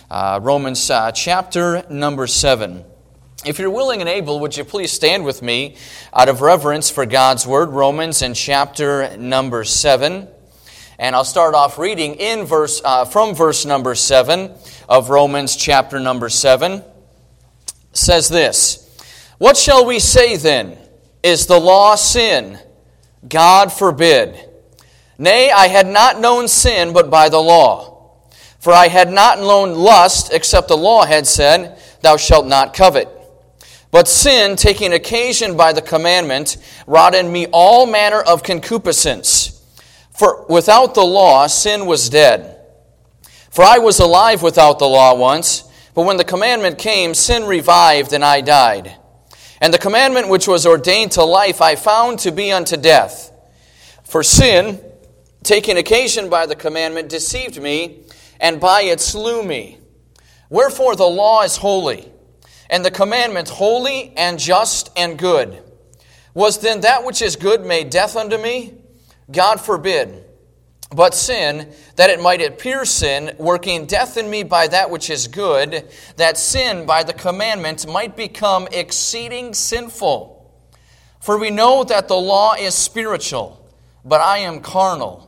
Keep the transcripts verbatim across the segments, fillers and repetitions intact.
Uh, Romans uh, chapter number seven. If you're willing and able, would you please stand with me out of reverence for God's Word, Romans in chapter number seven. And I'll start off reading in verse uh, from verse number seven of Romans chapter number seven. It says this, "What shall we say then? Is the law sin? God forbid. Nay, I had not known sin but by the law. For I had not known lust, except the law had said, Thou shalt not covet. But sin, taking occasion by the commandment, wrought in me all manner of concupiscence. For without the law, sin was dead. For I was alive without the law once, but when the commandment came, sin revived, and I died. And the commandment which was ordained to life I found to be unto death. For sin, taking occasion by the commandment, deceived me, and by it slew me. Wherefore the law is holy, and the commandment holy and just and good. Was then that which is good made death unto me? God forbid. But sin, that it might appear sin, working death in me by that which is good, that sin by the commandment might become exceeding sinful. For we know that the law is spiritual, but I am carnal,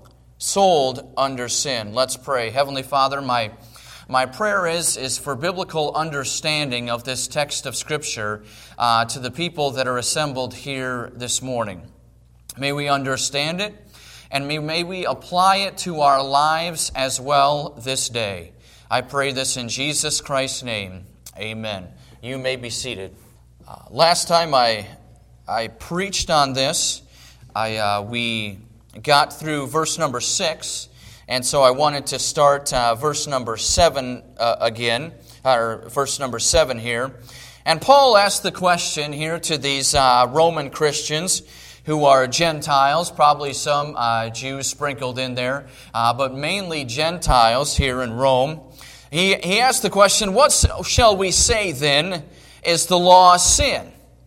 sold under sin." Let's pray. Heavenly Father, my my prayer is, is for biblical understanding of this text of Scripture uh, to the people that are assembled here this morning. May we understand it, and may, may we apply it to our lives as well this day. I pray this in Jesus Christ's name. Amen. You may be seated. Uh, last time I I preached on this, I uh, we... got through verse number six, and so I wanted to start uh, verse number seven uh, again, or verse number seven here. And Paul asked the question here to these uh, Roman Christians who are Gentiles, probably some uh, Jews sprinkled in there, uh, but mainly Gentiles here in Rome. He, he asked the question, "What shall we say then? Is the law sin?"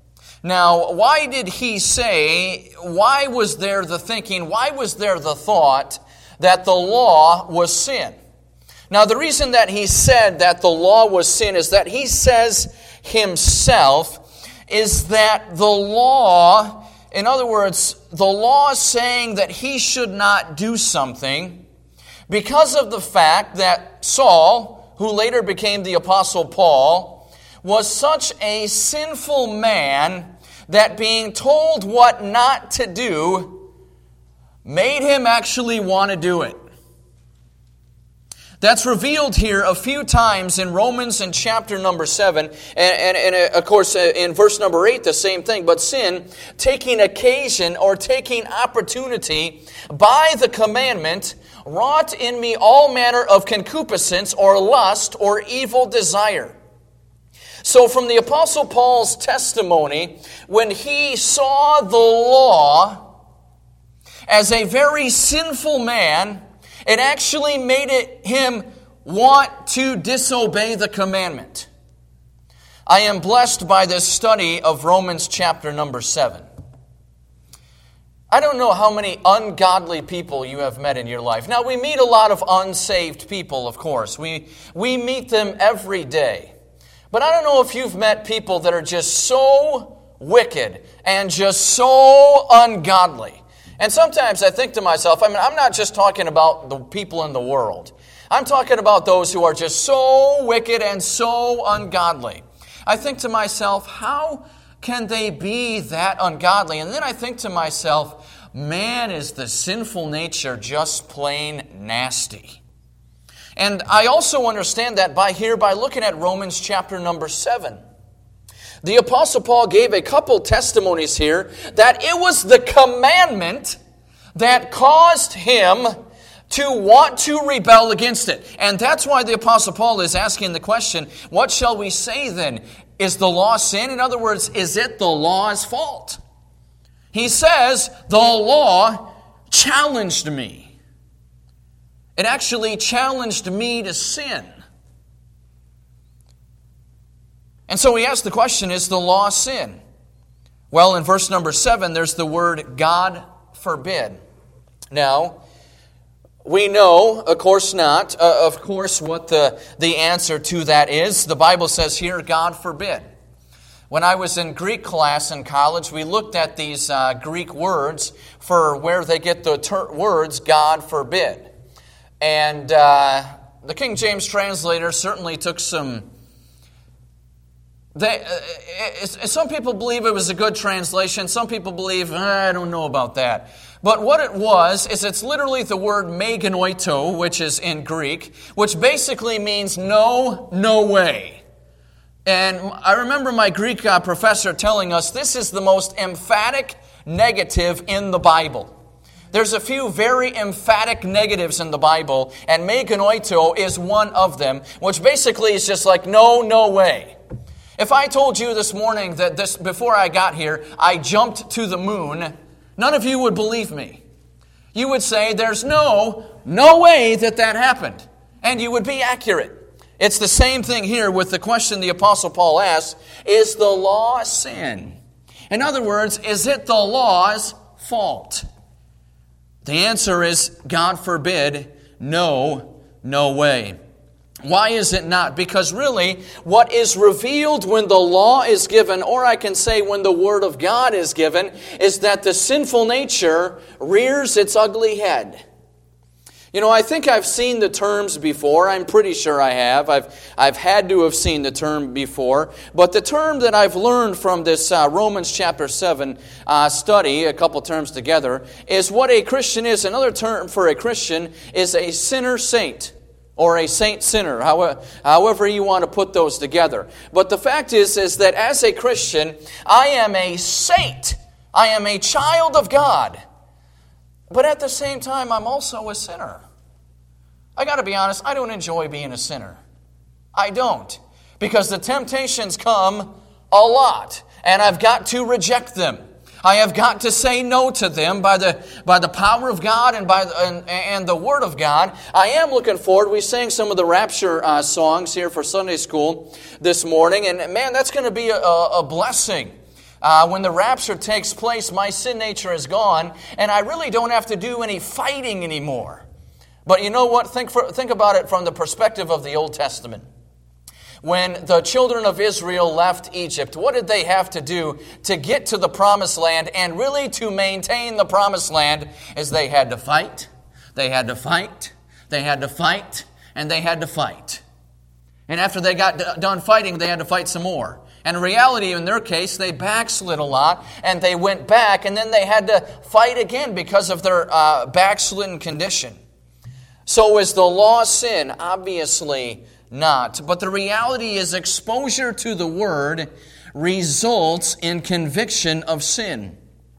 Now, why did he say, why was there the thinking, why was there the thought that the law was sin? Now, the reason that he said that the law was sin is that he says himself is that the law, in other words, the law saying that he should not do something because of the fact that Saul, who later became the Apostle Paul, was such a sinful man that being told what not to do made him actually want to do it. That's revealed here a few times in Romans in chapter number seven. And, and, and of course in verse number eight, the same thing. But sin, taking occasion or taking opportunity by the commandment, wrought in me all manner of concupiscence or lust or evil desire. So from the Apostle Paul's testimony, when he saw the law as a very sinful man, it actually made it him want to disobey the commandment. I am blessed by this study of Romans chapter number seven. I don't know how many ungodly people you have met in your life. Now, we meet a lot of unsaved people, of course. We, we meet them every day. But I don't know if you've met people that are just so wicked and just so ungodly. And sometimes I think to myself, I mean, I'm not just talking about the people in the world. I'm talking about those who are just so wicked and so ungodly. I think to myself, how can they be that ungodly? And then I think to myself, man, is the sinful nature just plain nasty. And I also understand that by here, by looking at Romans chapter number seven. The Apostle Paul gave a couple testimonies here that it was the commandment that caused him to want to rebel against it. And that's why the Apostle Paul is asking the question, what shall we say then? Is the law sin? In other words, is it the law's fault? He says, the law challenged me. It actually challenged me to sin. And so he asked the question, is the law sin? Well, in verse number seven, there's the word God forbid. Now, We know, of course not, uh, of course, what the, the answer to that is. The Bible says here, God forbid. When I was in Greek class in college, we looked at these uh, Greek words for where they get the ter- words, God forbid. And uh, the King James translator certainly took some... They, uh, some people believe it was a good translation. Some people believe, I don't know about that. But what it was, is it's literally the word meganoito, which is in Greek, which basically means no, no way. And I remember my Greek uh, professor telling us this is the most emphatic negative in the Bible. There's a few very emphatic negatives in the Bible, and meganoito is one of them, which basically is just like no, no way. If I told you this morning that this before I got here, I jumped to the moon, none of you would believe me. You would say there's no, no way that that happened. And you would be accurate. It's the same thing here with the question the Apostle Paul asks, is the law sin? In other words, is it the law's fault? The answer is, God forbid, no, no way. Why is it not? Because really, what is revealed when the law is given, or I can say when the Word of God is given, is that the sinful nature rears its ugly head. You know, I think I've seen the terms before. I'm pretty sure I have. I've I've had to have seen the term before. But the term that I've learned from this uh, Romans chapter seven uh, study, a couple terms together, is what a Christian is. Another term for a Christian is a sinner saint. Or a saint sinner, however you want to put those together. But the fact is, is that as a Christian, I am a saint. I am a child of God. But at the same time, I'm also a sinner. I got to be honest, I don't enjoy being a sinner. I don't. Because the temptations come a lot. And I've got to reject them. I have got to say no to them by the by the power of God and by the, and, and the Word of God. I am looking forward. We sang some of the Rapture uh, songs here for Sunday school this morning, and man, that's going to be a, a blessing. Uh, when the rapture takes place, my sin nature is gone, and I really don't have to do any fighting anymore. But you know what? Think for, think about it from the perspective of the Old Testament. When the children of Israel left Egypt, what did they have to do to get to the promised land and really to maintain the promised land? Is they had to fight, they had to fight, they had to fight, and they had to fight. And after they got d- done fighting, they had to fight some more. And in reality, in their case, they backslid a lot, and they went back, and then they had to fight again because of their uh, backslidden condition. So is the law sin? Obviously not. But the reality is exposure to the Word results in conviction of sin.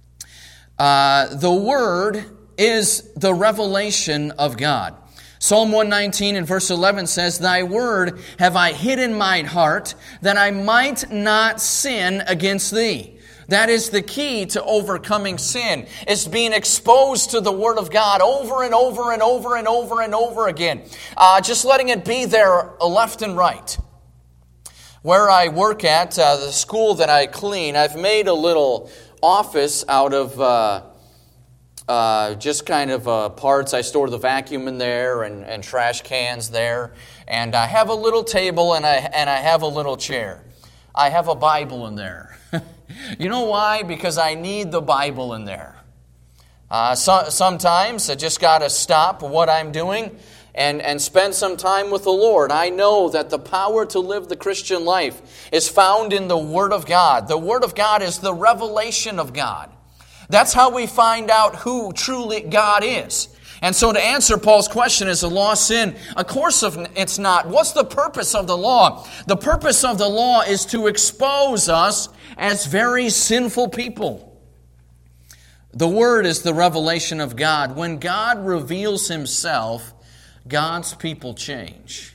Uh, the Word is the revelation of God. Psalm one nineteen and verse eleven says, Thy word have I hid in mine heart, that I might not sin against Thee. That is the key to overcoming sin, is being exposed to the Word of God over and over and over and over and over again. Uh, just letting it be there left and right. Where I work at, uh, the school that I clean, I've made a little office out of uh, uh, just kind of uh, parts. I store the vacuum in there and, and trash cans there. And I have a little table and I, and I have a little chair. I have a Bible in there. You know why? Because I need the Bible in there. Uh, so, sometimes I just got to stop what I'm doing and, and spend some time with the Lord. I know that the power to live the Christian life is found in the Word of God. The Word of God is the revelation of God. That's how we find out who truly God is. And so to answer Paul's question, is the law sin? Of course it's not. What's the purpose of the law? The purpose of the law is to expose us as very sinful people. The Word is the revelation of God. When God reveals Himself, God's people change.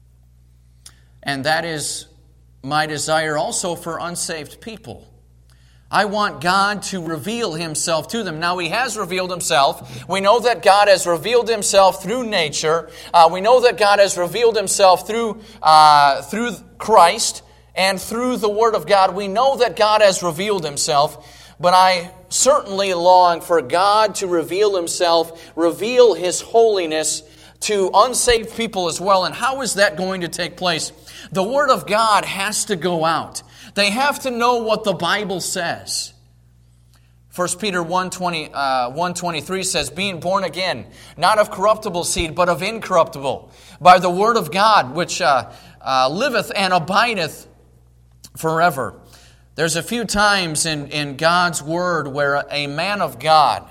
And that is my desire also for unsaved people. I want God to reveal Himself to them. Now, He has revealed Himself. We know that God has revealed Himself through nature. Uh, we know that God has revealed Himself through uh, through Christ and through the Word of God. We know that God has revealed Himself. But I certainly long for God to reveal Himself, reveal His holiness to unsaved people as well. And how is that going to take place? The Word of God has to go out. They have to know what the Bible says. First Peter one twenty-three says, being born again, not of corruptible seed, but of incorruptible, by the Word of God, which uh, uh, liveth and abideth forever. There's a few times in, in God's Word where a man of God,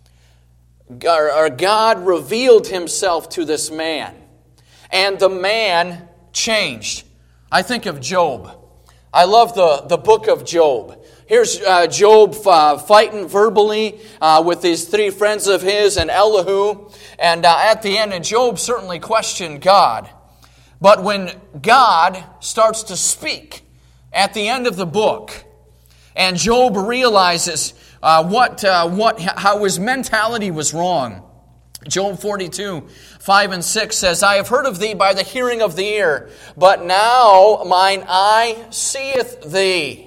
or God revealed Himself to this man, and the man changed. I think of Job. I love the, the book of Job. Here's uh, Job uh, fighting verbally uh, with these three friends of his and Elihu. And uh, at the end, and Job certainly questioned God. But when God starts to speak at the end of the book, and Job realizes uh, what uh, what how his mentality was wrong. Job forty-two, five and six says, I have heard of thee by the hearing of the ear, but now mine eye seeth thee.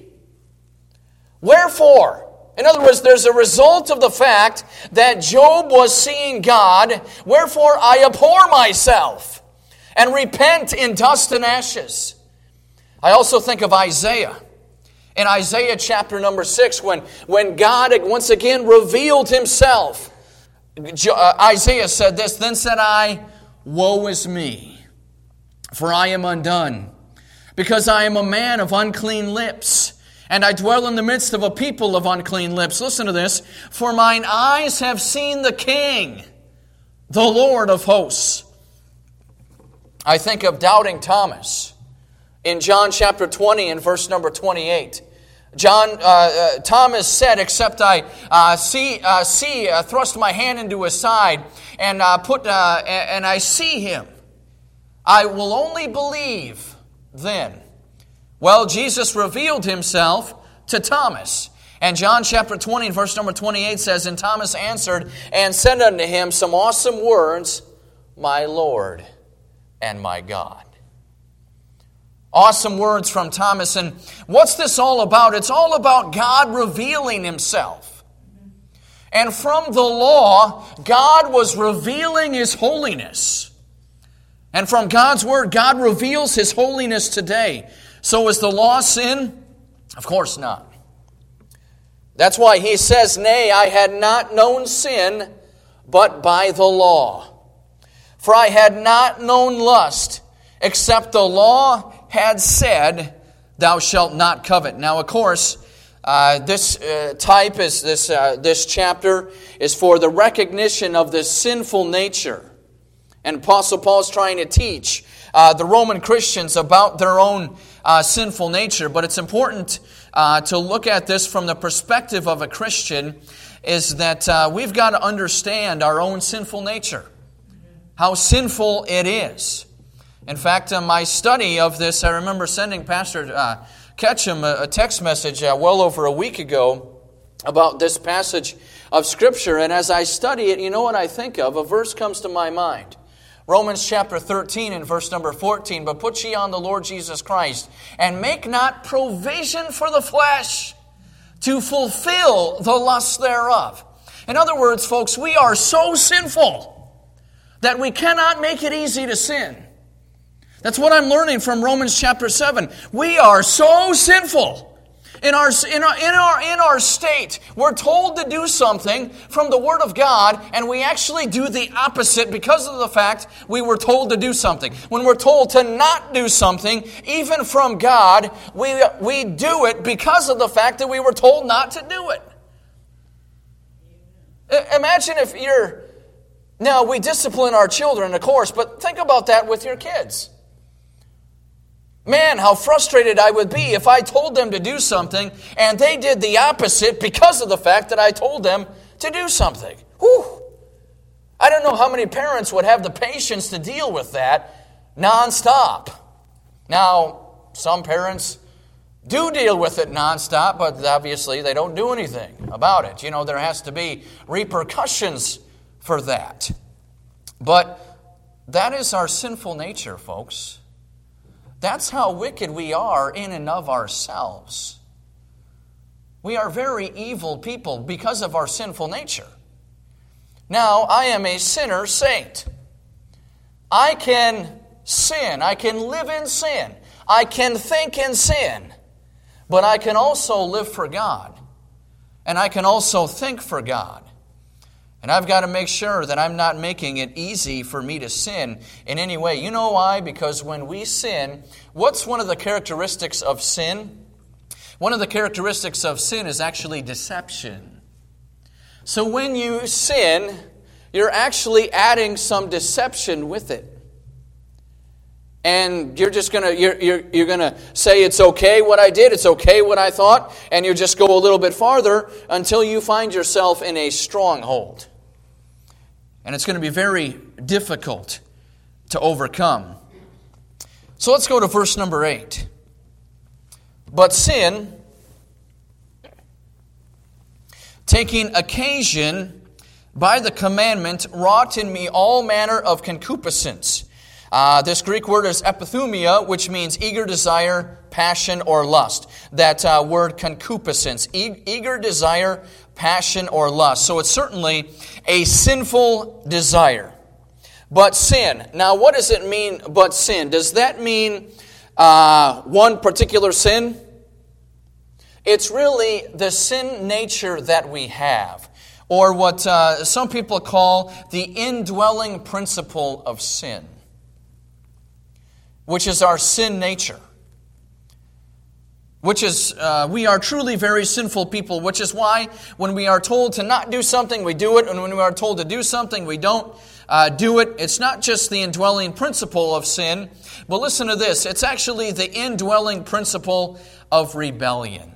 Wherefore? In other words, there's a result of the fact that Job was seeing God. Wherefore I abhor myself and repent in dust and ashes. I also think of Isaiah. In Isaiah chapter number six, when, when God once again revealed Himself, Isaiah said this, then said I, woe is me, for I am undone, because I am a man of unclean lips, and I dwell in the midst of a people of unclean lips. Listen to this. For mine eyes have seen the King, the Lord of hosts. I think of doubting Thomas. In John chapter twenty and verse number twenty-eight. John uh, uh, Thomas said, except I uh, see, uh, see uh, thrust my hand into his side, and, uh, put, uh, and I see Him, I will only believe then. Well, Jesus revealed Himself to Thomas. And John chapter twenty, verse number twenty-eight says, and Thomas answered and said unto Him some awesome words, my Lord and my God. Awesome words from Thomas. And what's this all about? It's all about God revealing Himself. And from the law, God was revealing His holiness. And from God's Word, God reveals His holiness today. So is the law sin? Of course not. That's why He says, nay, I had not known sin, but by the law. For I had not known lust, except the law had said, thou shalt not covet. Now, of course, uh, this uh, type, is this uh, this chapter, is for the recognition of this sinful nature. And Apostle Paul is trying to teach uh, the Roman Christians about their own uh, sinful nature. But it's important uh, to look at this from the perspective of a Christian, is that uh, we've got to understand our own sinful nature, how sinful it is. In fact, in my study of this, I remember sending Pastor uh, Ketchum a, a text message uh, well over a week ago about this passage of Scripture. And as I study it, you know what I think of? A verse comes to my mind. Romans chapter thirteen and verse number fourteen. But put ye on the Lord Jesus Christ, and make not provision for the flesh to fulfill the lusts thereof. In other words, folks, we are so sinful that we cannot make it easy to sin. That's what I'm learning from Romans chapter seven. We are so sinful. In our, in our, in our, in our state, we're told to do something from the Word of God, and we actually do the opposite because of the fact we were told to do something. When we're told to not do something, even from God, we, we do it because of the fact that we were told not to do it. Imagine if you're... Now, we discipline our children, of course, but think about that with your kids. Man, how frustrated I would be if I told them to do something and they did the opposite because of the fact that I told them to do something. Whew. I don't know how many parents would have the patience to deal with that nonstop. Now, some parents do deal with it nonstop, but obviously they don't do anything about it. You know, there has to be repercussions for that. But that is our sinful nature, folks. That's how wicked we are in and of ourselves. We are very evil people because of our sinful nature. Now, I am a sinner saint. I can sin. I can live in sin. I can think in sin. But I can also live for God. And I can also think for God. And I've got to make sure that I'm not making it easy for me to sin in any way. You know why? Because when we sin, what's one of the characteristics of sin? One of the characteristics of sin is actually deception. So when you sin, you're actually adding some deception with it. And you're just gonna you're you're you're gonna say it's okay what I did, it's okay what I thought, and you just go a little bit farther until you find yourself in a stronghold. And it's going to be very difficult to overcome. So let's go to verse number eight. But sin, taking occasion by the commandment, wrought in me all manner of concupiscence. Uh, this Greek word is epithumia, which means eager desire, passion, or lust. That uh, word concupiscence, e- eager desire, passion, or lust. So it's certainly a sinful desire. But sin. Now, what does it mean, but sin? Does that mean uh, one particular sin? It's really the sin nature that we have, or what uh, some people call the indwelling principle of sin, which is our sin nature. Which is, uh, we are truly very sinful people, which is why when we are told to not do something, we do it, and when we are told to do something, we don't uh, do it. It's not just the indwelling principle of sin, but listen to this, it's actually the indwelling principle of rebellion.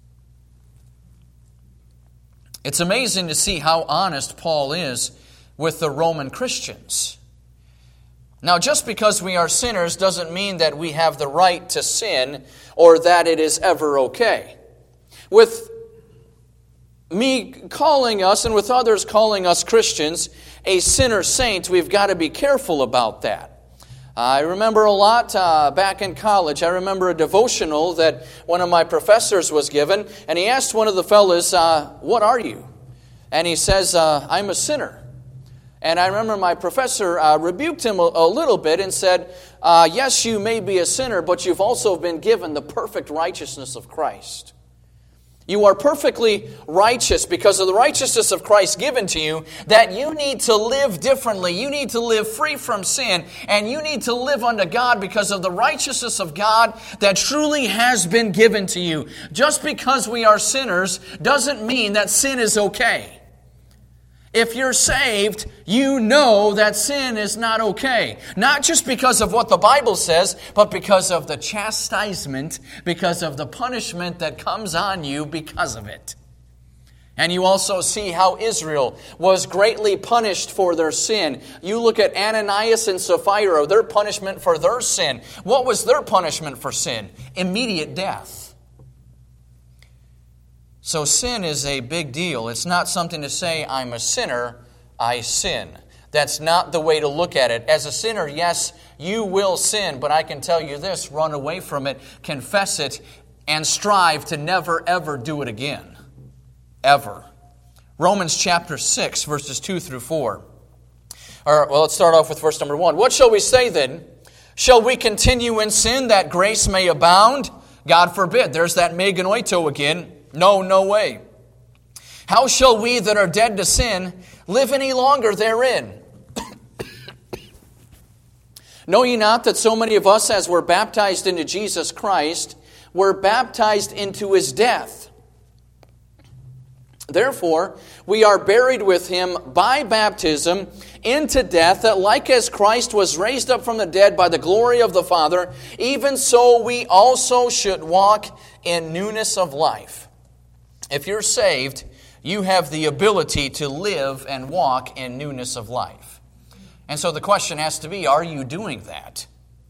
It's amazing to see how honest Paul is with the Roman Christians. Now, just because we are sinners doesn't mean that we have the right to sin or that it is ever okay. With me calling us and with others calling us Christians a sinner saint, we've got to be careful about that. I remember a lot uh, back in college. I remember a devotional that one of my professors was given, and he asked one of the fellas, uh, what are you? And he says, uh, I'm a sinner. And I remember my professor uh, rebuked him a, a little bit and said, uh, yes, you may be a sinner, but you've also been given the perfect righteousness of Christ. You are perfectly righteous because of the righteousness of Christ given to you, that you need to live differently. You need to live free from sin, and you need to live unto God because of the righteousness of God that truly has been given to you. Just because we are sinners doesn't mean that sin is okay. If you're saved, you know that sin is not okay. Not just because of what the Bible says, but because of the chastisement, because of the punishment that comes on you because of it. And you also see how Israel was greatly punished for their sin. You look at Ananias and Sapphira, their punishment for their sin. What was their punishment for sin? Immediate death. So sin is a big deal. It's not something to say, I'm a sinner, I sin. That's not the way to look at it. As a sinner, yes, you will sin, but I can tell you this, run away from it, confess it, and strive to never, ever do it again. Ever. Romans chapter six, verses two through four. All right, well, let's start off with verse number one. What shall we say then? Shall we continue in sin that grace may abound? God forbid. There's that me genoito again. No, no way. How shall we that are dead to sin live any longer therein? Know ye not that so many of us as were baptized into Jesus Christ were baptized into His death? Therefore, we are buried with Him by baptism into death, that like as Christ was raised up from the dead by the glory of the Father, even so we also should walk in newness of life. If you're saved, you have the ability to live and walk in newness of life. And so the question has to be, are you doing that?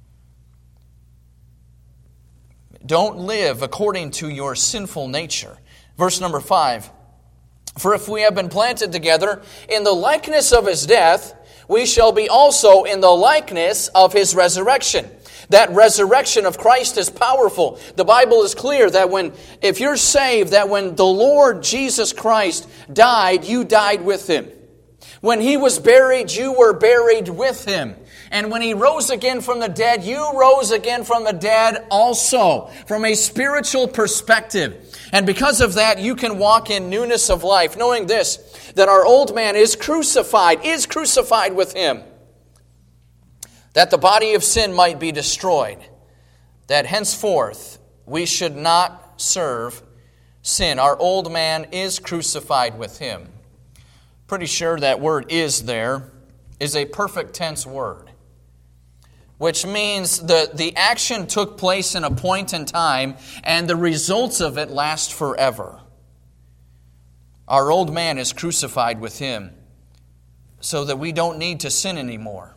Don't live according to your sinful nature. Verse number five. For if we have been planted together in the likeness of His death, we shall be also in the likeness of His resurrection. That resurrection of Christ is powerful. The Bible is clear that when, if you're saved, that when the Lord Jesus Christ died, you died with Him. When He was buried, you were buried with Him. And when He rose again from the dead, you rose again from the dead also, from a spiritual perspective. And because of that, you can walk in newness of life, knowing this, that our old man is crucified, is crucified with Him, that the body of sin might be destroyed, that henceforth we should not serve sin. Our old man is crucified with Him. Pretty sure that word "is" there is a perfect tense word, which means the, the action took place in a point in time and the results of it last forever. Our old man is crucified with Him so that we don't need to sin anymore.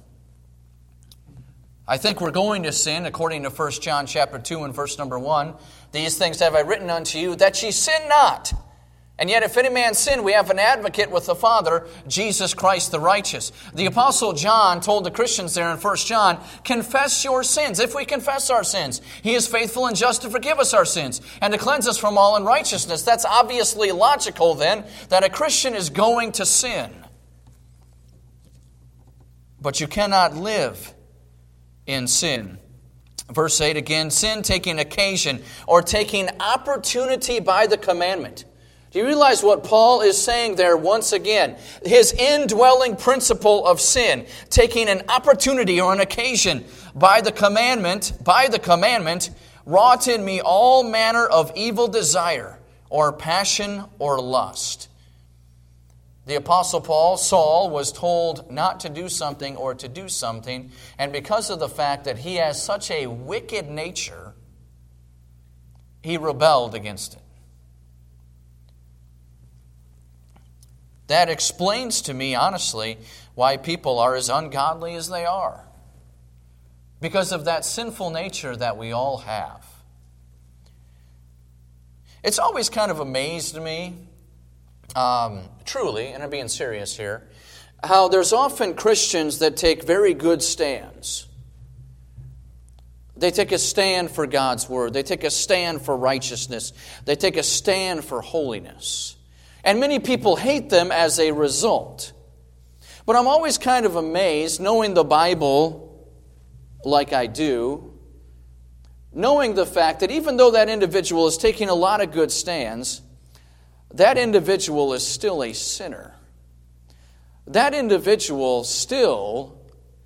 I think we're going to sin, according to First John chapter two and verse number one. These things have I written unto you, that ye sin not. And yet if any man sin, we have an advocate with the Father, Jesus Christ the righteous. The Apostle John told the Christians there in First John, confess your sins. If we confess our sins, He is faithful and just to forgive us our sins and to cleanse us from all unrighteousness. That's obviously logical then, that a Christian is going to sin. But you cannot live in sin. Verse eight again, sin taking occasion or taking opportunity by the commandment. Do you realize what Paul is saying there once again? His indwelling principle of sin, taking an opportunity or an occasion by the commandment, by the commandment, wrought in me all manner of evil desire or passion or lust. The Apostle Paul, Saul, was told not to do something or to do something, and because of the fact that he has such a wicked nature, he rebelled against it. That explains to me, honestly, why people are as ungodly as they are. Because of that sinful nature that we all have. It's always kind of amazed me, um, truly, and I'm being serious here, how there's often Christians that take very good stands. They take a stand for God's Word. They take a stand for righteousness. They take a stand for holiness. And many people hate them as a result. But I'm always kind of amazed, knowing the Bible like I do, knowing the fact that even though that individual is taking a lot of good stands, that individual is still a sinner. That individual still,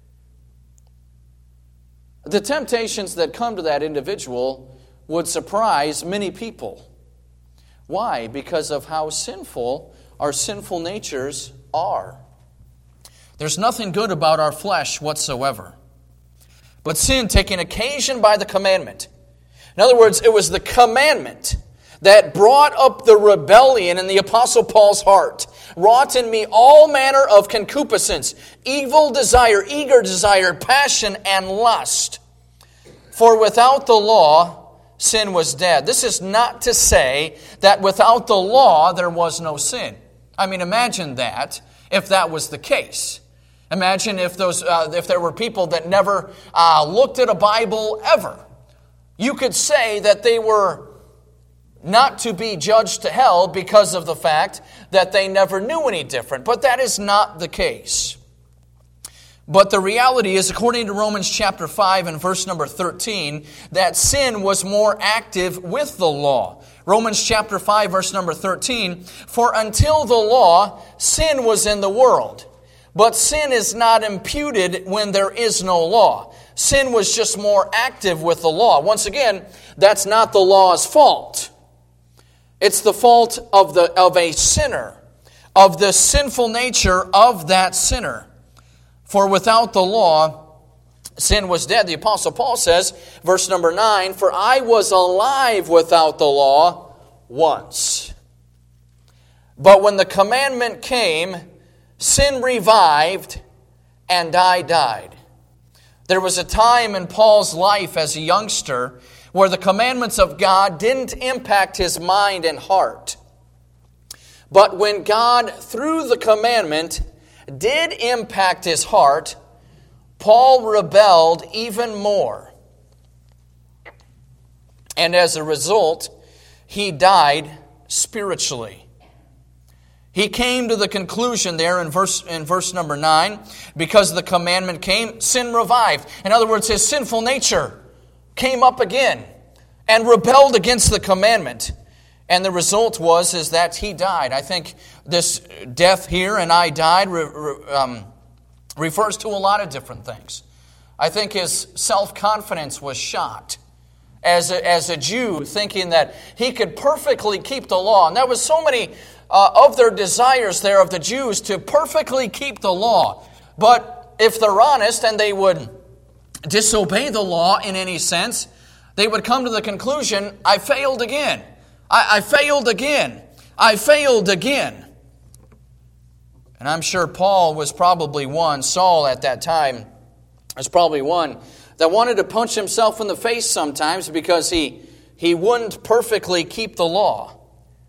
the temptations that come to that individual would surprise many people. Why? Because of how sinful our sinful natures are. There's nothing good about our flesh whatsoever. But sin taking occasion by the commandment. In other words, it was the commandment that brought up the rebellion in the Apostle Paul's heart. Wrought in me all manner of concupiscence, evil desire, eager desire, passion, and lust. For without the law, sin was dead. This is not to say that without the law there was no sin. I mean, imagine that if that was the case. Imagine if those, uh, if there were people that never uh, looked at a Bible ever. You could say that they were not to be judged to hell because of the fact that they never knew any different. But that is not the case. But the reality is, according to Romans chapter five and verse number thirteen, that sin was more active with the law. Romans chapter five, verse number thirteen, for until the law, sin was in the world. But sin is not imputed when there is no law. Sin was just more active with the law. Once again, that's not the law's fault. It's the fault of the of a sinner, of the sinful nature of that sinner. For without the law, sin was dead. The Apostle Paul says, verse number nine, for I was alive without the law once. But when the commandment came, sin revived and I died. There was a time in Paul's life as a youngster where the commandments of God didn't impact his mind and heart. But when God, through the commandment, did impact his heart, Paul rebelled even more. And as a result, he died spiritually. He came to the conclusion there in verse, in verse number nine, because the commandment came, sin revived. In other words, his sinful nature came up again and rebelled against the commandment. And the result was is that he died. I think this death here, and I died, re, re, um, refers to a lot of different things. I think his self-confidence was shot as a, as a Jew, thinking that he could perfectly keep the law. And there was so many uh, of their desires there of the Jews to perfectly keep the law. But if they're honest and they would disobey the law in any sense, they would come to the conclusion, I failed again. I, I failed again. I failed again. And I'm sure Paul was probably one, Saul at that time was probably one that wanted to punch himself in the face sometimes because he, he wouldn't perfectly keep the law.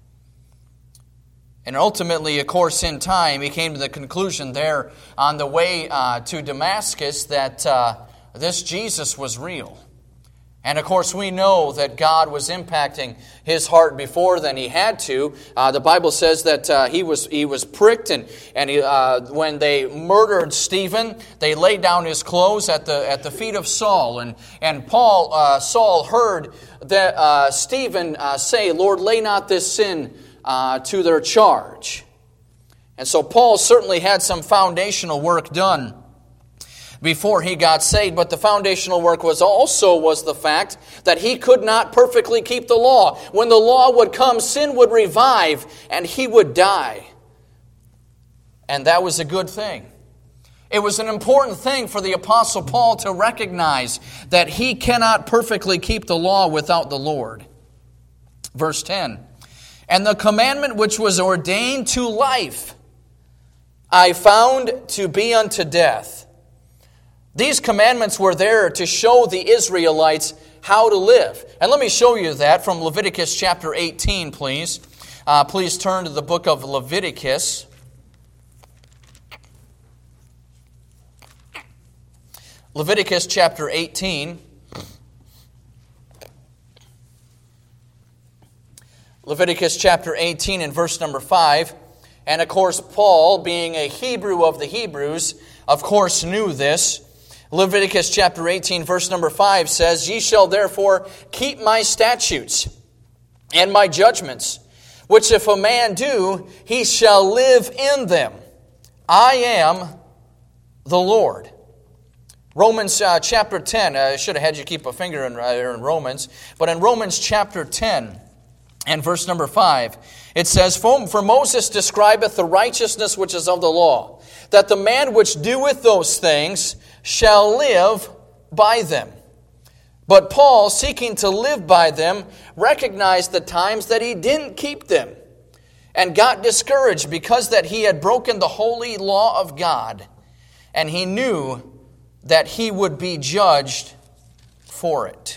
And ultimately, of course, in time, he came to the conclusion there on the way uh, to Damascus that uh, this Jesus was real. And of course, we know that God was impacting his heart before than he had to. Uh, the Bible says that uh, he was he was pricked, and and he, uh, when they murdered Stephen, they laid down his clothes at the at the feet of Saul. And and Paul uh, Saul heard that uh, Stephen uh, say, "Lord, lay not this sin uh, to their charge." And so Paul certainly had some foundational work done before he got saved, but the foundational work was also was the fact that he could not perfectly keep the law. When the law would come, sin would revive, and he would die. And that was a good thing. It was an important thing for the Apostle Paul to recognize that he cannot perfectly keep the law without the Lord. Verse ten, and the commandment which was ordained to life, I found to be unto death. These commandments were there to show the Israelites how to live. And let me show you that from Leviticus chapter eighteen, please. Uh, please turn to the book of Leviticus. Leviticus chapter eighteen. Leviticus chapter eighteen and verse number five. And of course, Paul, being a Hebrew of the Hebrews, of course knew this. Leviticus chapter eighteen, verse number five says, Ye shall therefore keep my statutes and my judgments, which if a man do, he shall live in them. I am the Lord. Romans uh, chapter ten, I should have had you keep a finger in, uh, in Romans, but in Romans chapter ten and verse number five, it says, For, for Moses describeth the righteousness which is of the law, that the man which doeth those things shall live by them. But Paul, seeking to live by them, recognized the times that he didn't keep them and got discouraged because that he had broken the holy law of God, and he knew that he would be judged for it.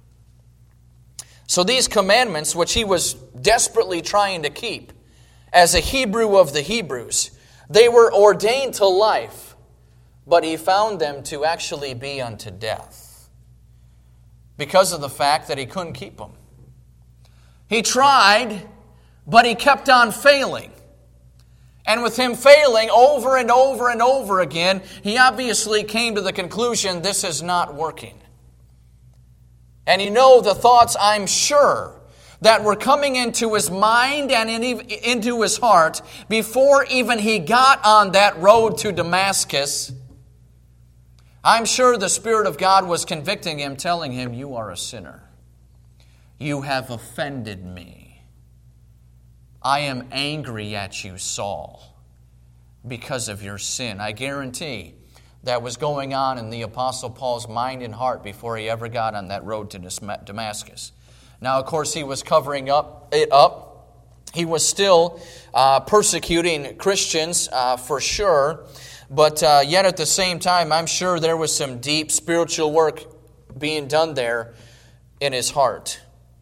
So these commandments, which he was desperately trying to keep as a Hebrew of the Hebrews, they were ordained to life, but he found them to actually be unto death because of the fact that he couldn't keep them. He tried, but he kept on failing. And with him failing over and over and over again, he obviously came to the conclusion, this is not working. And you know the thoughts, I'm sure, that were coming into his mind and in, into his heart before even he got on that road to Damascus. I'm sure the Spirit of God was convicting him, telling him, you are a sinner. You have offended me. I am angry at you, Saul, because of your sin. I guarantee that was going on in the Apostle Paul's mind and heart before he ever got on that road to Damascus. Now, of course, he was covering up it up. He was still uh, persecuting Christians uh, for sure. But uh, yet at the same time, I'm sure there was some deep spiritual work being done there in his heart.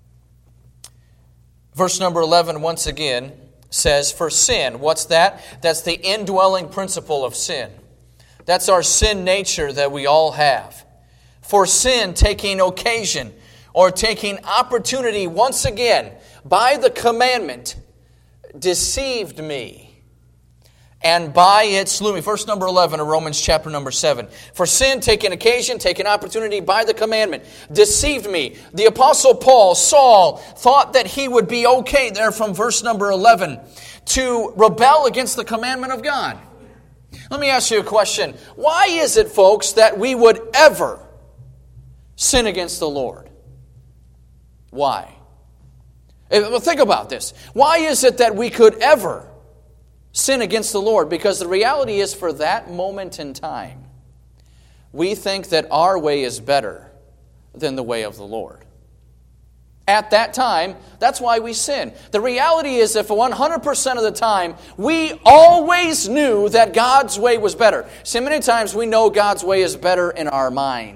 Verse number eleven, once again, says, For sin, what's that? That's the indwelling principle of sin. That's our sin nature that we all have. For sin, taking occasion, or taking opportunity once again by the commandment, deceived me. And by it slew me. Verse number eleven of Romans chapter number seven. For sin, taking occasion, taking opportunity by the commandment, deceived me. The Apostle Paul, Saul, thought that he would be okay there from verse number eleven to rebel against the commandment of God. Let me ask you a question. Why is it, folks, that we would ever sin against the Lord? Why? Well, think about this. Why is it that we could ever sin against the Lord? Because the reality is, for that moment in time, we think that our way is better than the way of the Lord. At that time, that's why we sin. The reality is, if one hundred percent of the time, we always knew that God's way was better. See, many times we know God's way is better in our mind.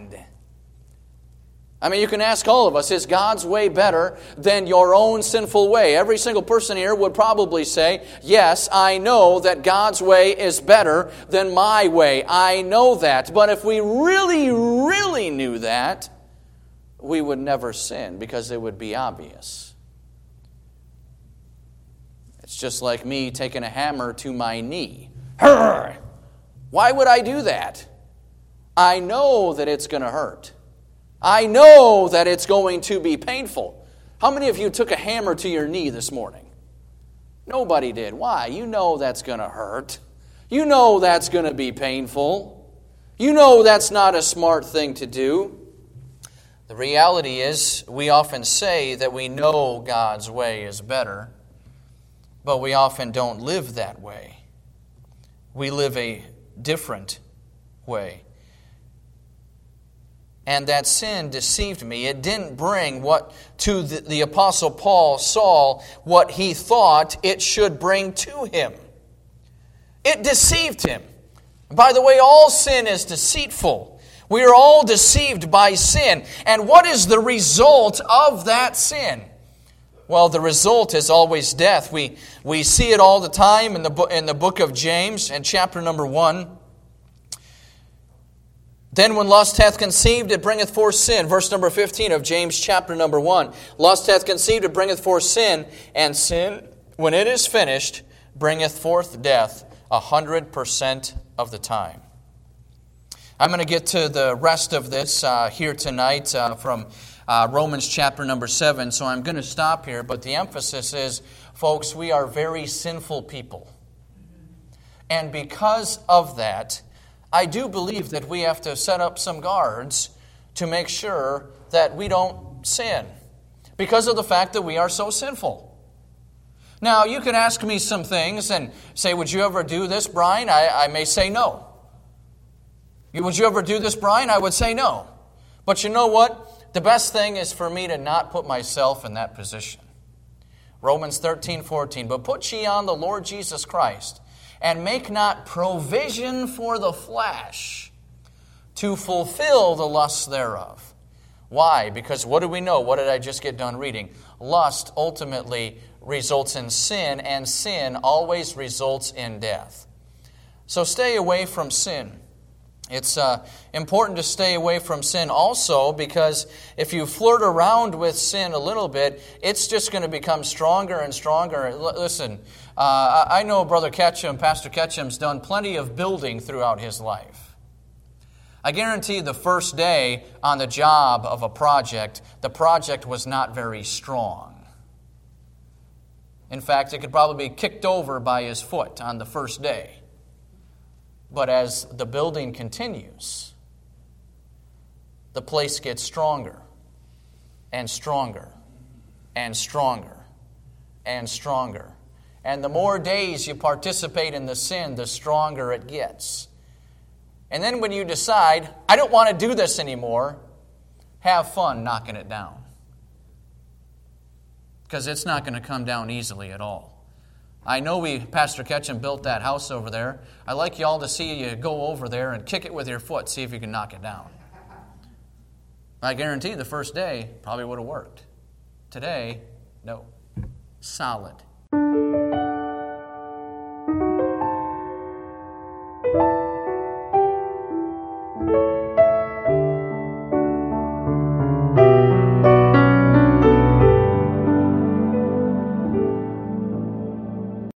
I mean, you can ask all of us, is God's way better than your own sinful way? Every single person here would probably say, yes, I know that God's way is better than my way. I know that. But if we really, really knew that, we would never sin because it would be obvious. It's just like me taking a hammer to my knee. Why would I do that? I know that it's going to hurt. I know that it's going to be painful. How many of you took a hammer to your knee this morning? Nobody did. Why? You know that's going to hurt. You know that's going to be painful. You know that's not a smart thing to do. The reality is, we often say that we know God's way is better, but we often don't live that way. We live a different way. And that sin deceived me. It didn't bring what to the, the Apostle Paul, Saul, what he thought it should bring to him. It deceived him. By the way, all sin is deceitful. We are all deceived by sin. And what is the result of that sin? Well, the result is always death. We, we see it all the time in the, in the book of James, in chapter number one. Then when lust hath conceived, it bringeth forth sin. Verse number fifteen of James chapter number one. Lust hath conceived, it bringeth forth sin. And sin, when it is finished, bringeth forth death a hundred percent of the time. I'm going to get to the rest of this uh, here tonight uh, from uh, Romans chapter number seven. So I'm going to stop here. But the emphasis is, folks, we are very sinful people. And because of that, I do believe that we have to set up some guards to make sure that we don't sin because of the fact that we are so sinful. Now, you can ask me some things and say, would you ever do this, Brian? I, I may say no. Would you ever do this, Brian? I would say no. But you know what? The best thing is for me to not put myself in that position. Romans thirteen fourteen, but put ye on the Lord Jesus Christ, and make not provision for the flesh to fulfill the lusts thereof. Why? Because what do we know? What did I just get done reading? Lust ultimately results in sin, and sin always results in death. So stay away from sin. It's uh, important to stay away from sin also because if you flirt around with sin a little bit, it's just going to become stronger and stronger. L- listen, uh, I know Brother Ketchum, Pastor Ketchum's done plenty of building throughout his life. I guarantee the first day on the job of a project, the project was not very strong. In fact, it could probably be kicked over by his foot on the first day. But as the building continues, the place gets stronger and stronger and stronger and stronger. And the more days you participate in the sin, the stronger it gets. And then when you decide, I don't want to do this anymore, have fun knocking it down. Because it's not going to come down easily at all. I know we, Pastor Ketchum, built that house over there. I'd like you all to see you go over there and kick it with your foot, see if you can knock it down. I guarantee the first day probably would have worked. Today, no. Solid.